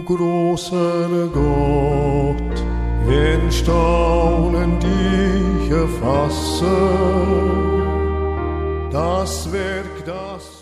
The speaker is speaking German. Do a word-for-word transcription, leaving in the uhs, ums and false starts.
großer Gott, in Staunen dich erfasse, das Werk, das